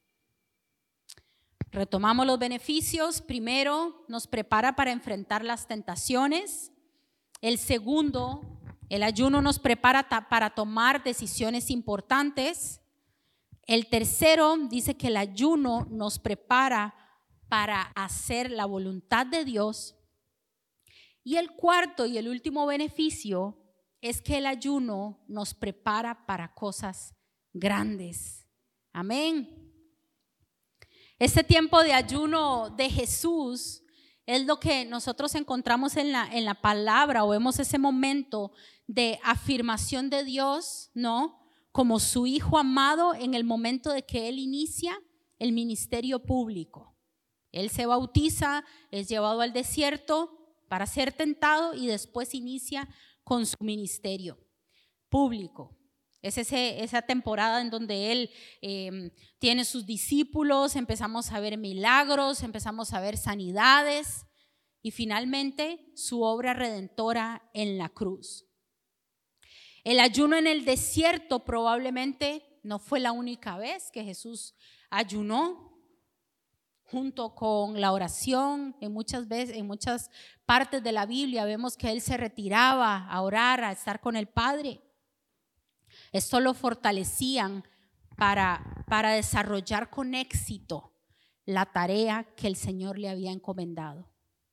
[SPEAKER 3] Retomamos los beneficios. Primero, nos prepara para enfrentar las tentaciones. El segundo, el ayuno nos prepara para tomar decisiones importantes. El tercero, dice que el ayuno nos prepara para hacer la voluntad de Dios. Y el cuarto y el último beneficio es que el ayuno nos prepara para cosas grandes. Amén. Este tiempo de ayuno de Jesús es lo que nosotros encontramos en la palabra, o vemos ese momento de afirmación de Dios, ¿no? Como su hijo amado en el momento de que Él inicia el ministerio público. Él se bautiza, es llevado al desierto para ser tentado y después inicia con su ministerio público. Es esa temporada en donde Él tiene sus discípulos, empezamos a ver milagros, empezamos a ver sanidades y finalmente su obra redentora en la cruz. El ayuno en el desierto probablemente no fue la única vez que Jesús ayunó. Junto con la oración, en muchas partes de la Biblia vemos que Él se retiraba a orar, a estar con el Padre. Esto lo fortalecían para desarrollar con éxito la tarea que el Señor le había encomendado.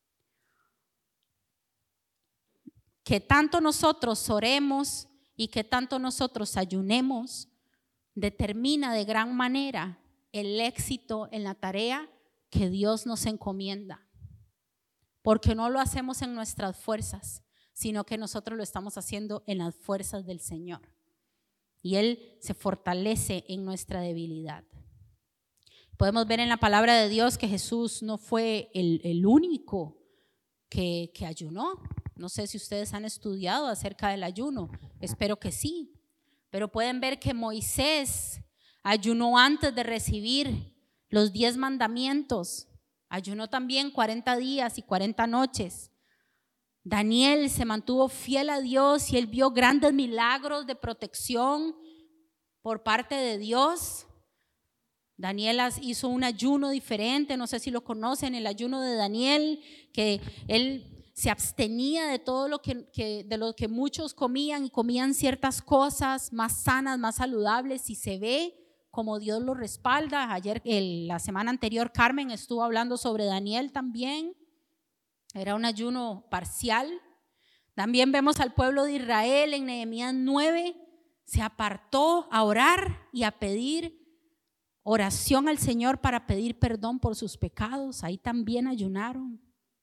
[SPEAKER 3] Que tanto nosotros oremos y que tanto nosotros ayunemos determina de gran manera el éxito en la tarea que Dios nos encomienda, porque no lo hacemos en nuestras fuerzas, sino que nosotros lo estamos haciendo en las fuerzas del Señor, y Él se fortalece en nuestra debilidad. Podemos ver en la palabra de Dios que Jesús no fue el único que ayunó. No sé si ustedes han estudiado acerca del ayuno, espero que sí, pero pueden ver que Moisés ayunó antes de recibir los 10 mandamientos, ayunó también 40 días y 40 noches. Daniel se mantuvo fiel a Dios y él vio grandes milagros de protección por parte de Dios. Daniel hizo un ayuno diferente, no sé si lo conocen, el ayuno de Daniel, que él se abstenía de todo de lo que muchos comían, y comían ciertas cosas más sanas, más saludables, y se ve como Dios lo respalda. La semana anterior Carmen estuvo hablando sobre Daniel también. Era un ayuno parcial. También vemos al pueblo de Israel en Nehemías 9, se apartó a orar y a pedir oración al Señor para pedir perdón por sus pecados. Ahí también ayunaron.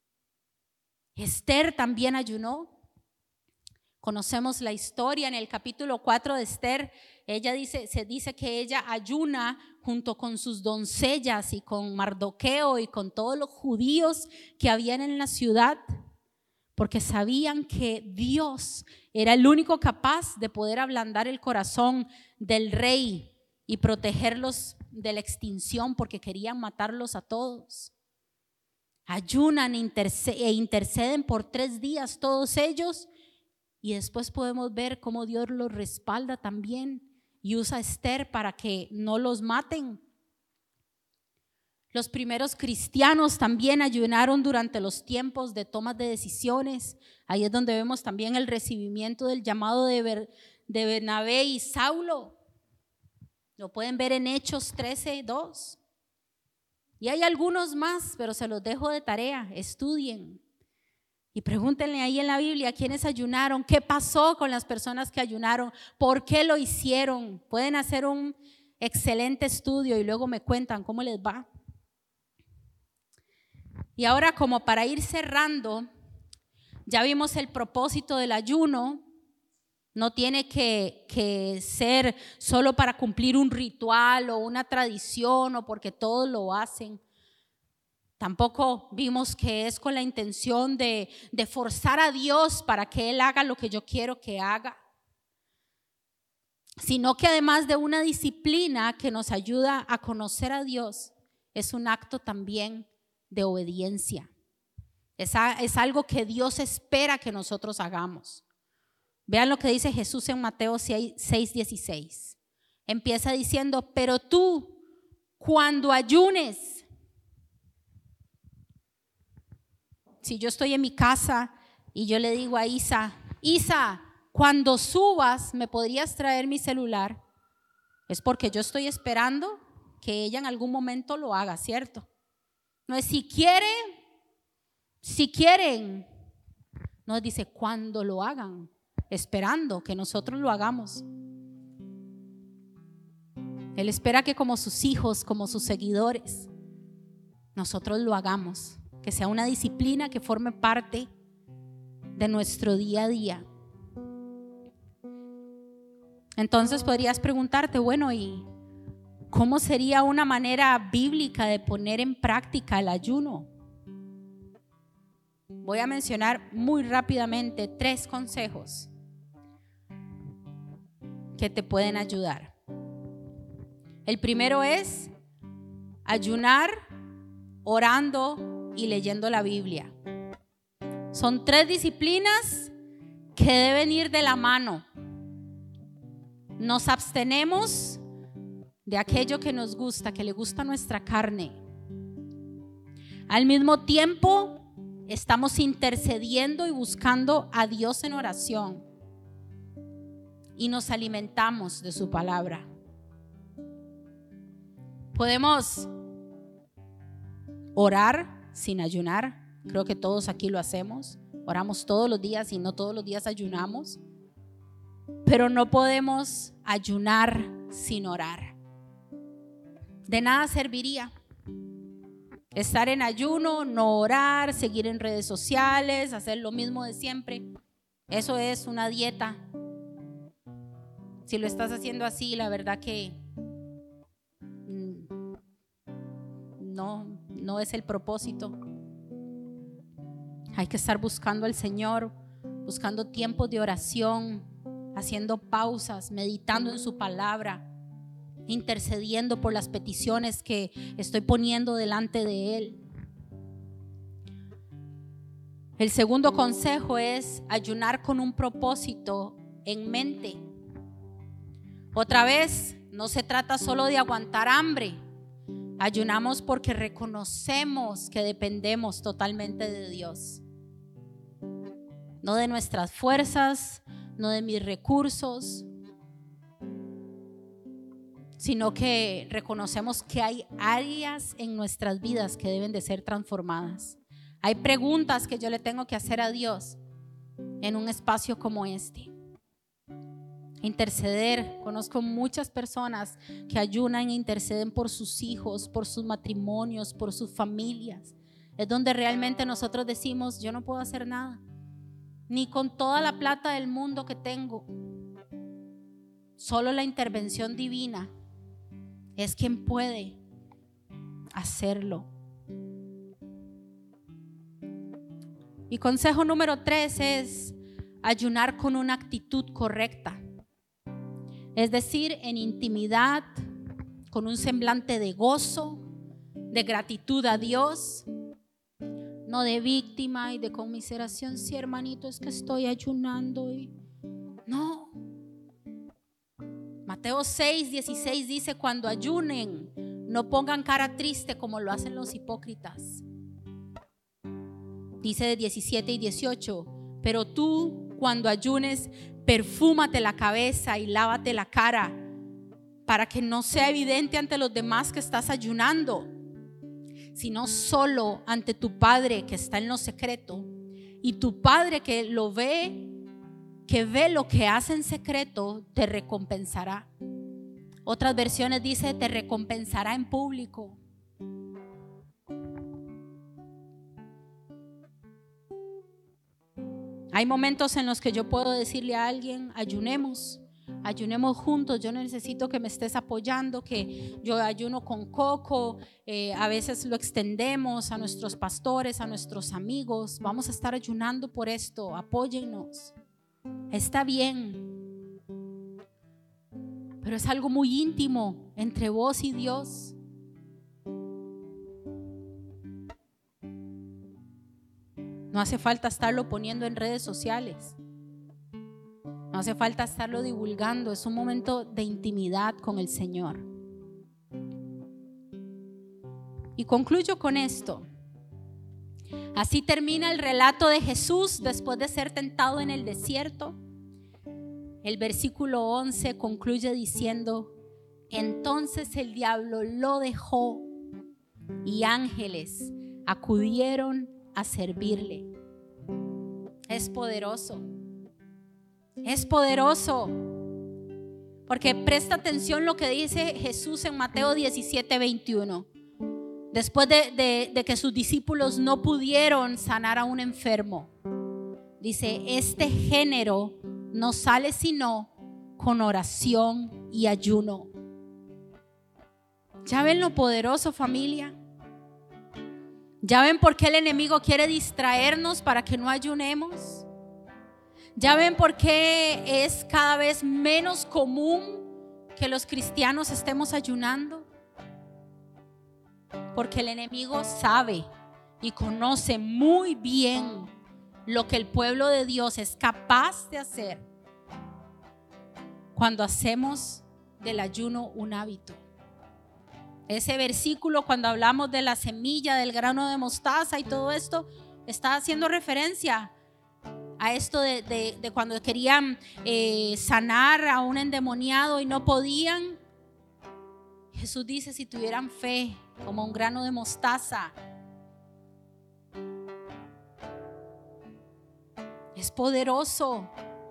[SPEAKER 3] Esther también ayunó. Conocemos la historia en el capítulo 4 de Esther. Se dice que ella ayuna junto con sus doncellas y con Mardoqueo y con todos los judíos que habían en la ciudad, porque sabían que Dios era el único capaz de poder ablandar el corazón del rey y protegerlos de la extinción, porque querían matarlos a todos. Ayunan e interceden por 3 días todos ellos, y después podemos ver cómo Dios los respalda también y usa a Esther para que no los maten. Los primeros cristianos también ayunaron durante los tiempos de tomas de decisiones. Ahí es donde vemos también el recibimiento del llamado de Bernabé y Saulo. Lo pueden ver en Hechos 13:2. Y hay algunos más, pero se los dejo de tarea, estudien. Y pregúntenle ahí en la Biblia quiénes ayunaron, qué pasó con las personas que ayunaron, por qué lo hicieron. Pueden hacer un excelente estudio y luego me cuentan cómo les va. Y ahora, como para ir cerrando, ya vimos el propósito del ayuno. No tiene que ser solo para cumplir un ritual o una tradición o porque todos lo hacen. Tampoco vimos que es con la intención de forzar a Dios para que Él haga lo que yo quiero que haga, sino que además de una disciplina que nos ayuda a conocer a Dios, es un acto también de obediencia. Es algo que Dios espera que nosotros hagamos. Vean lo que dice Jesús en Mateo 6:16. Empieza diciendo: pero tú, cuando ayunes, si yo estoy en mi casa y yo le digo a Isa, cuando subas me podrías traer mi celular, es porque yo estoy esperando que ella en algún momento lo haga, ¿cierto? No es si quieren, Nos dice cuando lo hagan, esperando que nosotros lo hagamos. Él espera que como sus hijos, como sus seguidores, nosotros lo hagamos, que sea una disciplina que forme parte de nuestro día a día. Entonces podrías preguntarte, bueno, ¿y cómo sería una manera bíblica de poner en práctica el ayuno? Voy a mencionar muy rápidamente 3 consejos que te pueden ayudar. El primero es ayunar orando y leyendo la Biblia. Son 3 disciplinas que deben ir de la mano. Nos abstenemos de aquello que nos gusta, que le gusta a nuestra carne. Al mismo tiempo, estamos intercediendo y buscando a Dios en oración. Y nos alimentamos de su palabra. Podemos orar sin ayunar. Creo que todos aquí lo hacemos. Oramos todos los días y no todos los días ayunamos. Pero no podemos ayunar sin orar. De nada serviría estar en ayuno, no orar, seguir en redes sociales, hacer lo mismo de siempre. Eso es una dieta. Si lo estás haciendo así, la verdad que no es el propósito. Hay que estar buscando al Señor, buscando tiempos de oración, haciendo pausas, meditando en su palabra, intercediendo por las peticiones que estoy poniendo delante de Él. El segundo consejo es ayunar con un propósito en mente. Otra vez, no se trata solo de aguantar hambre. Ayunamos porque reconocemos que dependemos totalmente de Dios. No de nuestras fuerzas, no de mis recursos, sino que reconocemos que hay áreas en nuestras vidas que deben de ser transformadas. Hay preguntas que yo le tengo que hacer a Dios en un espacio como este. Interceder. Conozco muchas personas que ayunan e interceden por sus hijos, por sus matrimonios, por sus familias. Es donde realmente nosotros decimos, yo no puedo hacer nada, ni con toda la plata del mundo que tengo. Solo la intervención divina es quien puede hacerlo. Y consejo número 3 es ayunar con una actitud correcta. Es decir, en intimidad, con un semblante de gozo, de gratitud a Dios, no de víctima y de conmiseración. Sí, hermanito, es que estoy ayunando y no. Mateo 6:16 dice: cuando ayunen, no pongan cara triste como lo hacen los hipócritas. Dice de 17 y 18: pero tú, cuando ayunes, perfúmate la cabeza y lávate la cara, para que no sea evidente ante los demás que estás ayunando, sino solo ante tu Padre que está en lo secreto. Y tu Padre que ve lo que hace en secreto, te recompensará. Otras versiones dice: te recompensará en público. Hay momentos en los que yo puedo decirle a alguien: ayunemos juntos, yo necesito que me estés apoyando, que yo ayuno con Coco. A veces lo extendemos a nuestros pastores, a nuestros amigos. Vamos a estar ayunando por esto, apóyennos. Está bien, pero es algo muy íntimo entre vos y Dios. No hace falta estarlo poniendo en redes sociales. No hace falta estarlo divulgando. Es un momento de intimidad con el Señor. Y concluyo con esto. Así termina el relato de Jesús después de ser tentado en el desierto. El versículo 11 concluye diciendo: entonces el diablo lo dejó y ángeles acudieron a servirle. Es poderoso. Es poderoso. Porque presta atención lo que dice Jesús en Mateo 17:21. Después de que sus discípulos no pudieron sanar a un enfermo, dice: este género no sale sino con oración y ayuno. ¿Ya ven lo poderoso, familia? ¿Ya ven por qué el enemigo quiere distraernos para que no ayunemos? ¿Ya ven por qué es cada vez menos común que los cristianos estemos ayunando? Porque el enemigo sabe y conoce muy bien lo que el pueblo de Dios es capaz de hacer cuando hacemos del ayuno un hábito. Ese versículo, cuando hablamos de la semilla, del grano de mostaza y todo esto, está haciendo referencia a esto de cuando querían sanar a un endemoniado y no podían. Jesús dice: si tuvieran fe como un grano de mostaza. Es poderoso.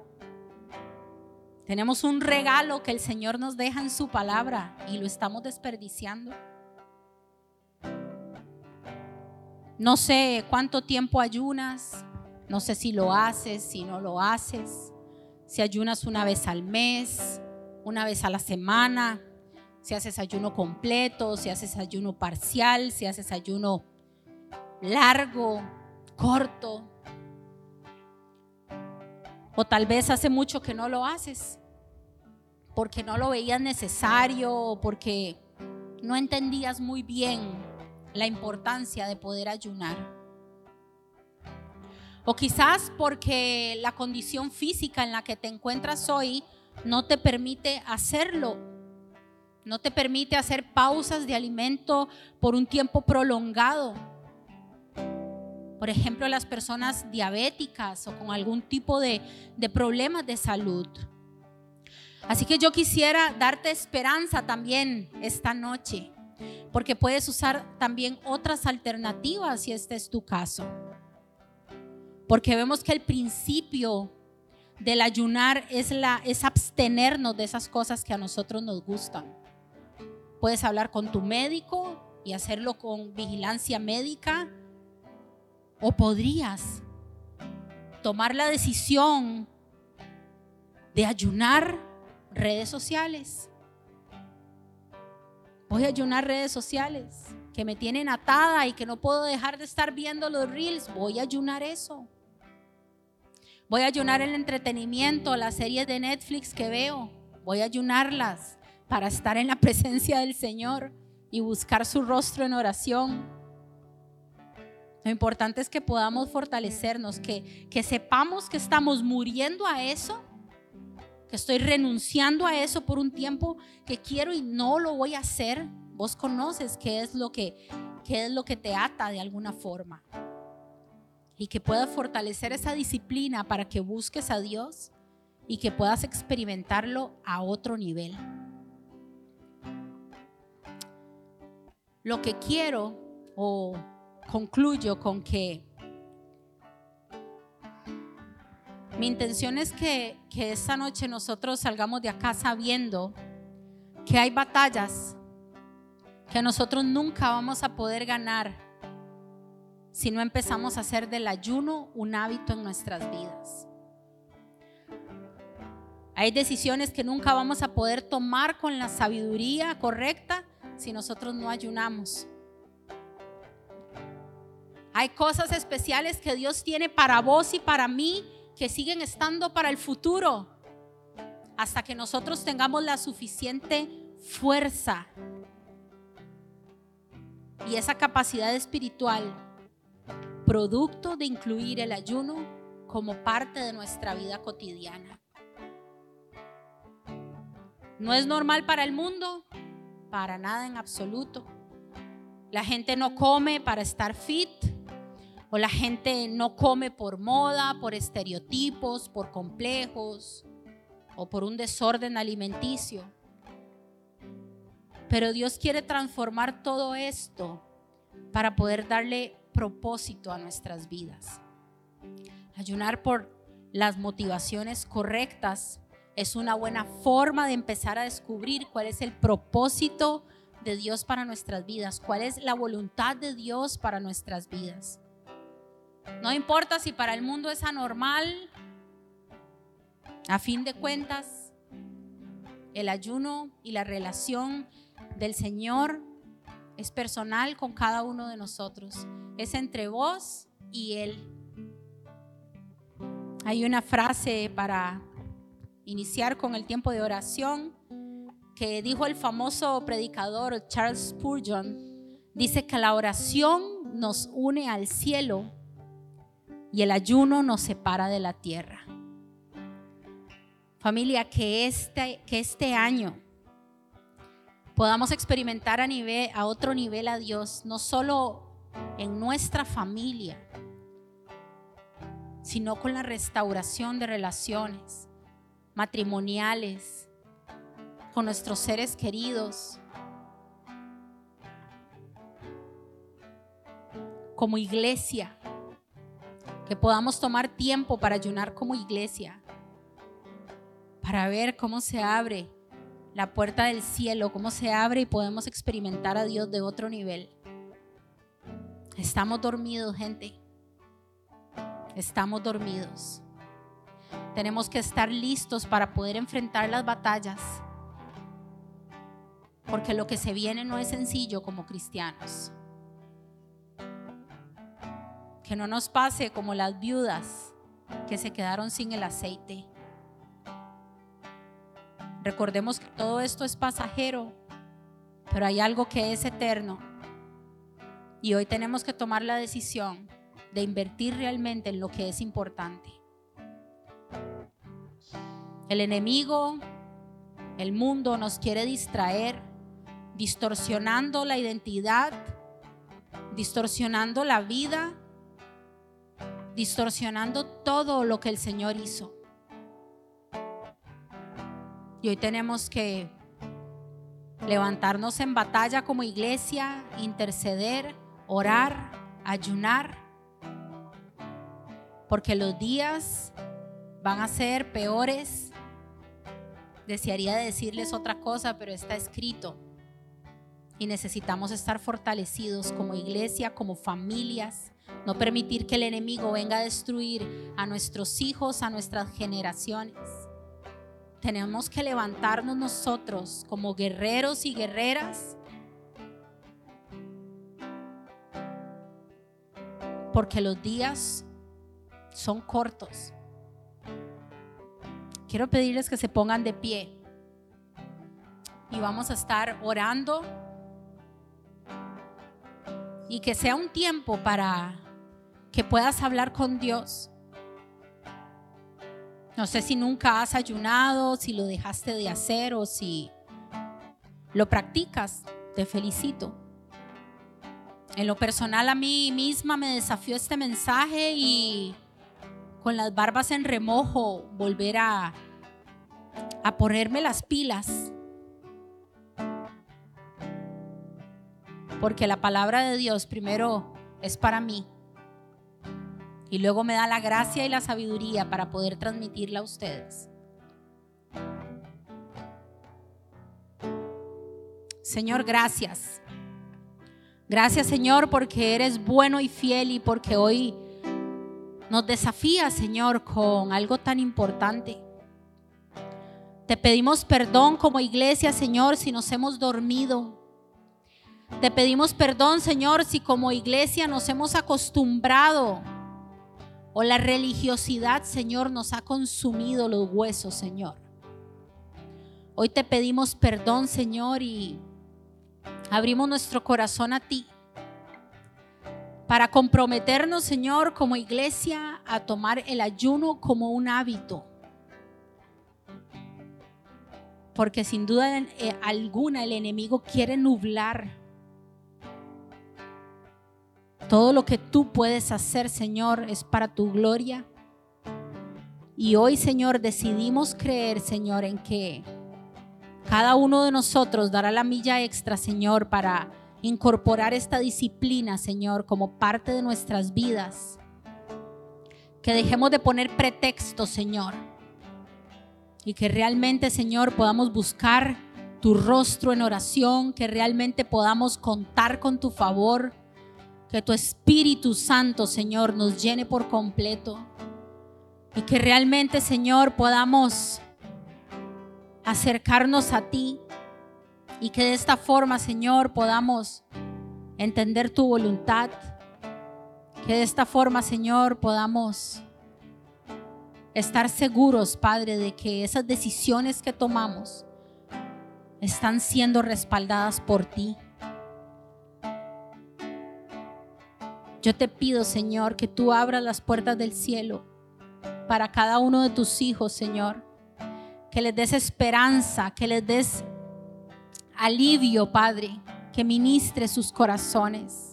[SPEAKER 3] Tenemos un regalo que el Señor nos deja en su palabra y lo estamos desperdiciando. No sé cuánto tiempo ayunas, no sé si lo haces, si no lo haces, si ayunas una vez al mes, una vez a la semana, si haces ayuno completo, si haces ayuno parcial, si haces ayuno largo, corto. O tal vez hace mucho que no lo haces porque no lo veías necesario o porque no entendías muy bien la importancia de poder ayunar. O quizás porque la condición física en la que te encuentras hoy no te permite hacerlo. No te permite hacer pausas de alimento por un tiempo prolongado. Por ejemplo, las personas diabéticas o con algún tipo de problemas de salud. Así que yo quisiera darte esperanza también esta noche, porque puedes usar también otras alternativas si este es tu caso. Porque vemos que el principio del ayunar es abstenernos de esas cosas que a nosotros nos gustan. Puedes hablar con tu médico y hacerlo con vigilancia médica. O podrías tomar la decisión de ayunar redes sociales. Voy a ayunar redes sociales que me tienen atada y que no puedo dejar de estar viendo los reels. Voy a ayunar eso. Voy a ayunar el entretenimiento, las series de Netflix que veo. Voy a ayunarlas para estar en la presencia del Señor y buscar su rostro en oración. Lo importante es que podamos fortalecernos, que sepamos que estamos muriendo a eso, que estoy renunciando a eso por un tiempo, que quiero y no lo voy a hacer. Vos conoces qué es lo que te ata de alguna forma. Y que puedas fortalecer esa disciplina para que busques a Dios y que puedas experimentarlo a otro nivel. Lo que quiero o concluyo con que mi intención es que esta noche nosotros salgamos de acá sabiendo que hay batallas que nosotros nunca vamos a poder ganar si no empezamos a hacer del ayuno un hábito en nuestras vidas. Hay decisiones que nunca vamos a poder tomar con la sabiduría correcta si nosotros no ayunamos. Hay cosas especiales que Dios tiene para vos y para mí que siguen estando para el futuro hasta que nosotros tengamos la suficiente fuerza y esa capacidad espiritual producto de incluir el ayuno como parte de nuestra vida cotidiana. No es normal para el mundo, para nada en absoluto. La gente no come para estar fit. O la gente no come por moda, por estereotipos, por complejos o por un desorden alimenticio. Pero Dios quiere transformar todo esto para poder darle propósito a nuestras vidas. Ayunar por las motivaciones correctas es una buena forma de empezar a descubrir cuál es el propósito de Dios para nuestras vidas, cuál es la voluntad de Dios para nuestras vidas. No importa si para el mundo es anormal, a fin de cuentas, el ayuno y la relación del Señor es personal con cada uno de nosotros. Es entre vos y Él. Hay una frase para iniciar con el tiempo de oración que dijo el famoso predicador Charles Spurgeon. Dice que la oración nos une al cielo y el ayuno nos separa de la tierra. Familia, que este año podamos experimentar a otro nivel a Dios, no solo en nuestra familia, sino con la restauración de relaciones matrimoniales, con nuestros seres queridos, como iglesia, que podamos tomar tiempo para ayunar como iglesia, para ver cómo se abre la puerta del cielo, cómo se abre y podemos experimentar a Dios de otro nivel. Estamos dormidos, gente. Estamos dormidos. Tenemos que estar listos para poder enfrentar las batallas, porque lo que se viene no es sencillo como cristianos. Que no nos pase como las viudas que se quedaron sin el aceite. Recordemos que todo esto es pasajero, pero hay algo que es eterno. Y hoy tenemos que tomar la decisión de invertir realmente en lo que es importante. El enemigo, el mundo nos quiere distraer, distorsionando la identidad, distorsionando la vida, distorsionando todo lo que el Señor hizo. Y hoy tenemos que levantarnos en batalla como iglesia, interceder, orar, ayunar, porque los días van a ser peores. Desearía decirles otra cosa, pero está escrito. Y necesitamos estar fortalecidos como iglesia, como familias. No permitir que el enemigo venga a destruir a nuestros hijos, a nuestras generaciones. Tenemos que levantarnos nosotros como guerreros y guerreras, porque los días son cortos. Quiero pedirles que se pongan de pie y vamos a estar orando, y que sea un tiempo para que puedas hablar con Dios. No sé si nunca has ayunado, si lo dejaste de hacer o si lo practicas. Te felicito. En lo personal, a mí misma me desafió este mensaje y con las barbas en remojo volver a ponerme las pilas, porque la palabra de Dios primero es para mí y luego me da la gracia y la sabiduría para poder transmitirla a ustedes. Señor, gracias. Gracias, Señor, porque eres bueno y fiel y porque hoy nos desafías, Señor, con algo tan importante. Te pedimos perdón como iglesia, Señor, si nos hemos dormido. Te pedimos perdón, Señor, si como iglesia nos hemos acostumbrado o la religiosidad, Señor, nos ha consumido los huesos, Señor. Hoy te pedimos perdón, Señor, y abrimos nuestro corazón a ti para comprometernos, Señor, como iglesia a tomar el ayuno como un hábito. Porque sin duda alguna el enemigo quiere nublar todo lo que tú puedes hacer, Señor, es para tu gloria. Y hoy, Señor, decidimos creer, Señor, en que cada uno de nosotros dará la milla extra, Señor, para incorporar esta disciplina, Señor, como parte de nuestras vidas. Que dejemos de poner pretextos, Señor. Y que realmente, Señor, podamos buscar tu rostro en oración. Que realmente podamos contar con tu favor. Que tu Espíritu Santo, Señor, nos llene por completo. Y que realmente, Señor, podamos acercarnos a ti. Y que de esta forma, Señor, podamos entender tu voluntad. Que de esta forma, Señor, podamos estar seguros, Padre, de que esas decisiones que tomamos están siendo respaldadas por ti. Yo te pido, Señor, que tú abras las puertas del cielo para cada uno de tus hijos, Señor. Que les des esperanza, que les des alivio, Padre, que ministre sus corazones.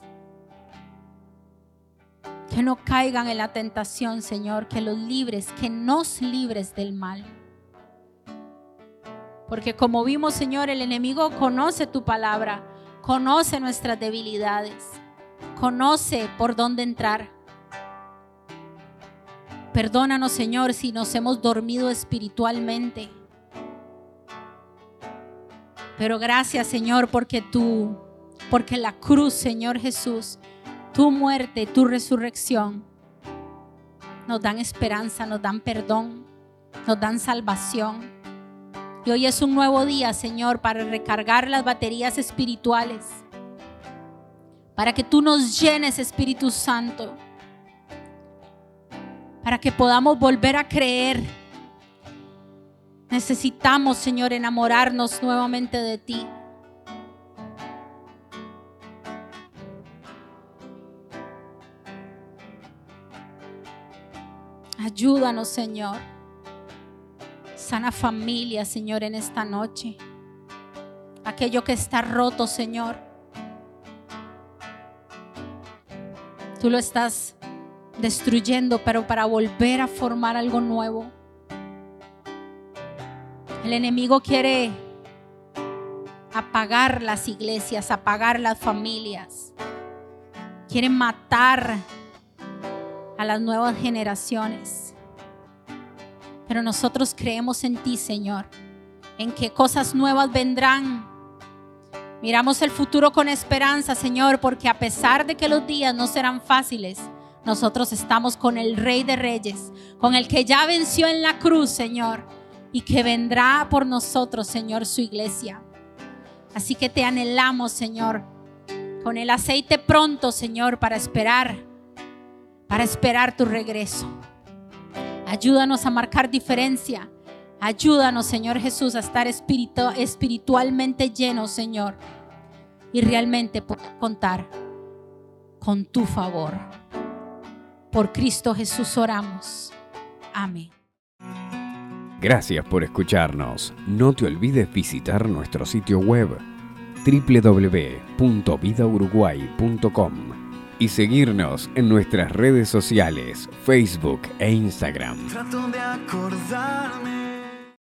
[SPEAKER 3] Que no caigan en la tentación, Señor, que los libres, que nos libres del mal. Porque como vimos, Señor, el enemigo conoce tu palabra, conoce nuestras debilidades, conoce por dónde entrar. Perdónanos, Señor, si nos hemos dormido espiritualmente. Pero gracias, Señor, porque la cruz, Señor Jesús, tu muerte, tu resurrección, nos dan esperanza, nos dan perdón, nos dan salvación. Y hoy es un nuevo día, Señor, para recargar las baterías espirituales, para que tú nos llenes, Espíritu Santo, para que podamos volver a creer. Necesitamos, Señor, enamorarnos nuevamente de ti. Ayúdanos, Señor. Sana familia, Señor, en esta noche. Aquello que está roto, Señor, tú lo estás destruyendo, pero para volver a formar algo nuevo. El enemigo quiere apagar las iglesias, apagar las familias. Quiere matar a las nuevas generaciones. Pero nosotros creemos en ti, Señor, en que cosas nuevas vendrán. Miramos el futuro con esperanza, Señor, porque a pesar de que los días no serán fáciles, nosotros estamos con el Rey de Reyes, con el que ya venció en la cruz, Señor, y que vendrá por nosotros, Señor, su iglesia. Así que te anhelamos, Señor, con el aceite pronto, Señor, para esperar tu regreso. Ayúdanos a marcar diferencia. Ayúdanos, Señor Jesús, a estar espiritualmente llenos, Señor, y realmente poder contar con tu favor. Por Cristo Jesús oramos. Amén.
[SPEAKER 1] Gracias por escucharnos. No te olvides visitar nuestro sitio web www.vidauruguay.com y seguirnos en nuestras redes sociales, Facebook e Instagram.
[SPEAKER 2] Trato de acordarme